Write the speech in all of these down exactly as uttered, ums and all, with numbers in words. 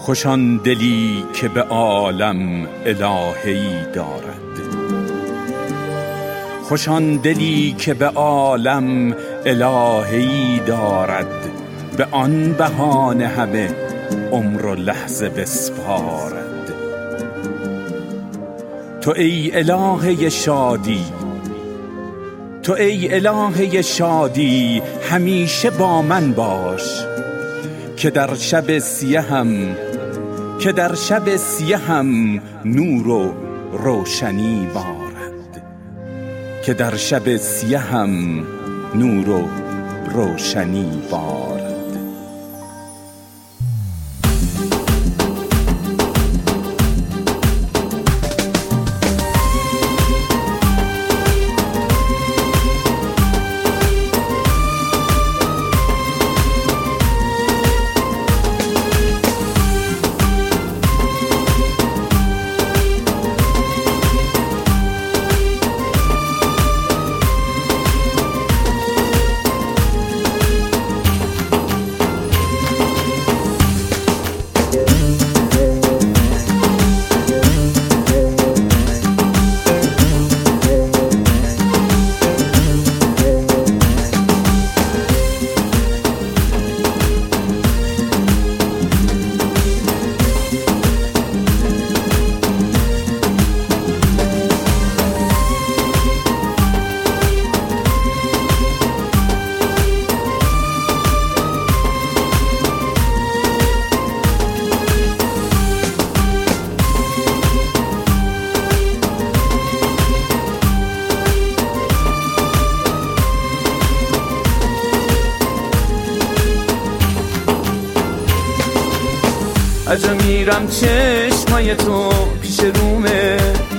خوش آن دلی که به عالم الهه‌ای دارد، خوش آن دلی که به عالم الهه‌ای دارد، به آن بهانه همه عمر و لحظه بسپارد. تو ای الهه شادی، تو ای الهه شادی همیشه با من باش، که در شب سیهم که در شب سیهم نور و روشنی بارد، که در شب سیهم نور و روشنی بارد. عجب میرم چشمای تو پیش رومه،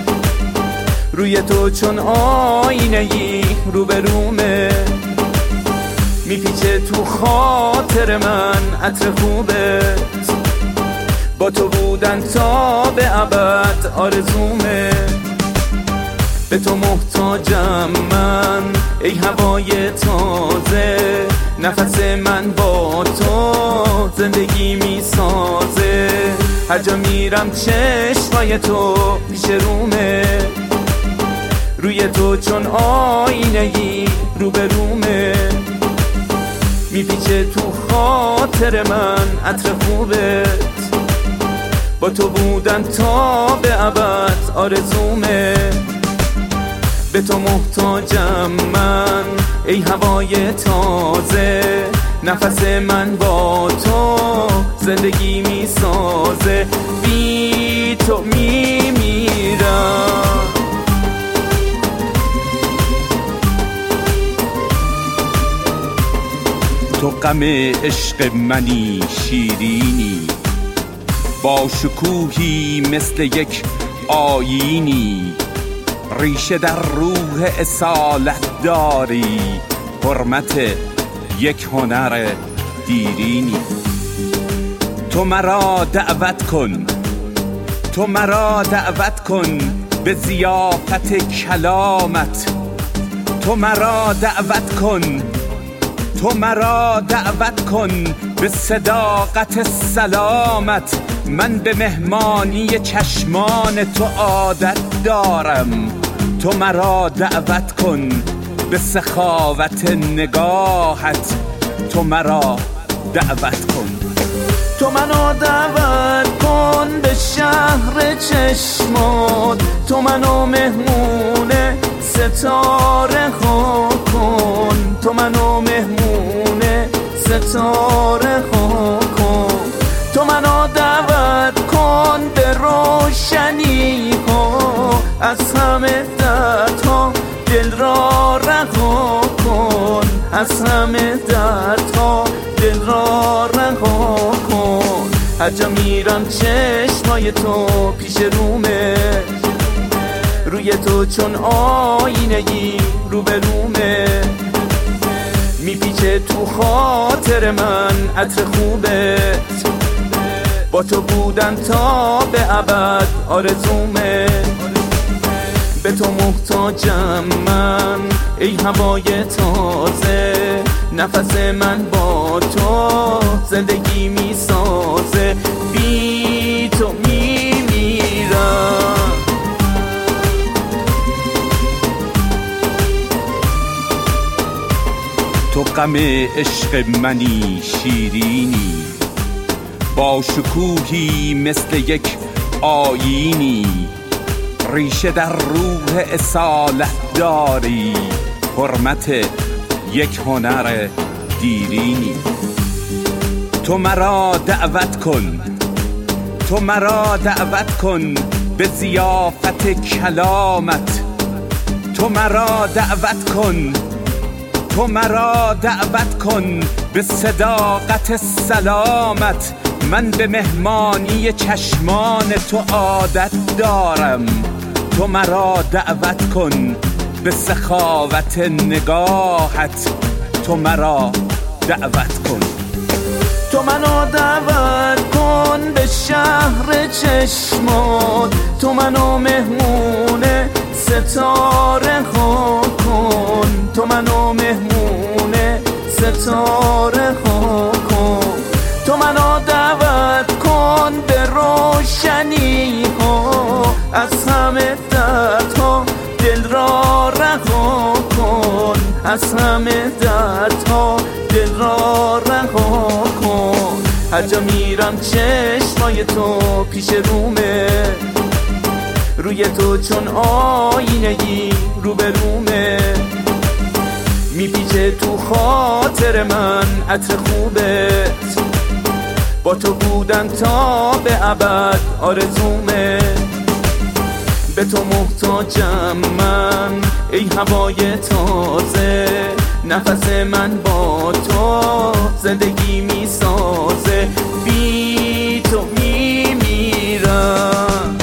روی تو چون آینه‌ای روبرومه، میپیچه تو خاطر من عطر خوبت، با تو بودن تا به ابد آرزومه. به تو محتاجم من ای هوای تازه، نفس من با تو زندگی میسازه. هر جا میرم چشمای تو پیش رومه، روی تو چون آینه‌ای روبرومه، میپیچه تو خاطر من عطر خوبت، با تو بودن تا به ابد آرزومه. به تو محتاجم من ای هوای تازه، نفس من با تو زندگی میسازه. بی تو میمیرم، تو غم عشق منی شیرینی، با شکوهی مثل یک آیینی، ریشه در روح اصالت داری، حرمت یک هنر دیرینی. تو مرا دعوت کن، تو مرا دعوت کن به ضیافت کلامت، تو مرا دعوت کن، تو مرا دعوت کن به صداقت سلامت. من به مهمانی چشمان تو عادت دارم، تو مرا دعوت کن به سخاوت نگاهت، تو مرا دعوت کن. تو منو دعوت کن به شهر چشمات، تو منو مهمون ستاره ها کن، تو منو مهمون ستاره ها کن. تو منو دعوت کن به روشنی ها، از همه دردها دل را رها کن، از همه دردها دل را رها کن. هر جا میرم چشمای تو پیش رومه، روی تو چون آینه‌ای روبرومه، میپیچه تو خاطر من عطر خوبت، با تو بودن تا به ابد آرزومه. به تو محتاجم من ای هوای تازه، نفس من با تو زندگی می سازه، بی تو می میرم. تو غم عشق منی شیرینی، با شکوهی مثل یک آیینی، ریشه در روح اصالت داری، حرمت یک هنر دیرینی. تو مرا دعوت کن، تو مرا دعوت کن به ضیافت کلامت، تو مرا دعوت کن، تو مرا دعوت کن به صداقت سلامت. من به مهمانی چشمان تو عادت دارم، تو مرا دعوت کن به سخاوت نگاهت، تو مرا دعوت کن. تو منو دعوت کن به شهر چشمات، تو منو مهمون ستاره ها کن، تو منو مهمون ستاره ها کن. تو منو دعوت کن به روشنی ها، از همه دردها دل را رها کن، از همه دردها دل را رها کن. هر جا میرم چشمای تو پیش رومه، روی تو چون آینگی روبرومه، میپیچه تو خاطر من عطر خوبت، با تو بودن تا به ابد آرزومه. به تو محتاجم من ای هوای تازه، نفس من با تو زندگی می سازه، بی تو می میرم.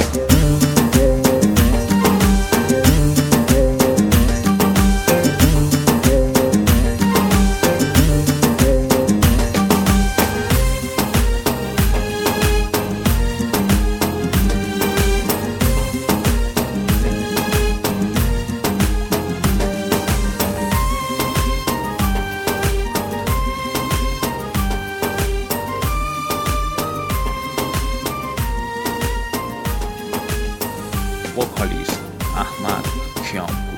وکالیست احمد کیام.